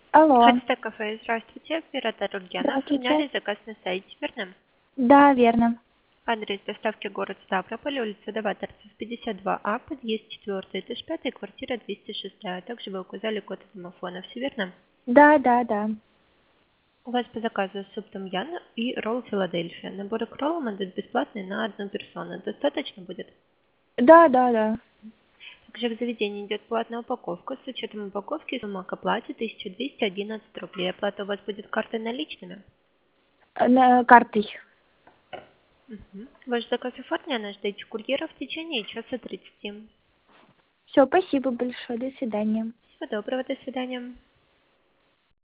Алло, Хотите кафе? Здравствуйте, оператор Ульяна. здравствуйте. Оформляли заказ на сайте, верно? Да, верно. Адрес доставки город Ставрополь, улица Даваторцев, 52А, подъезд 4, этаж 5, квартира 206. Также вы указали код домофона, все верно? Да, да, да. У вас по заказу суп том-ян и ролл Филадельфия. Наборы к роллам идут бесплатные на одну персону. Достаточно будет? Да, да, да. Также в заведении идет платная упаковка. С учетом упаковки сумма к оплате 1211 рублей. Оплата у вас будет картой наличными? Картой. Мгм. Ваш заказ оформлен, ждите курьера в течение часа 30. Все, спасибо большое. До свидания. Всего доброго, до свидания.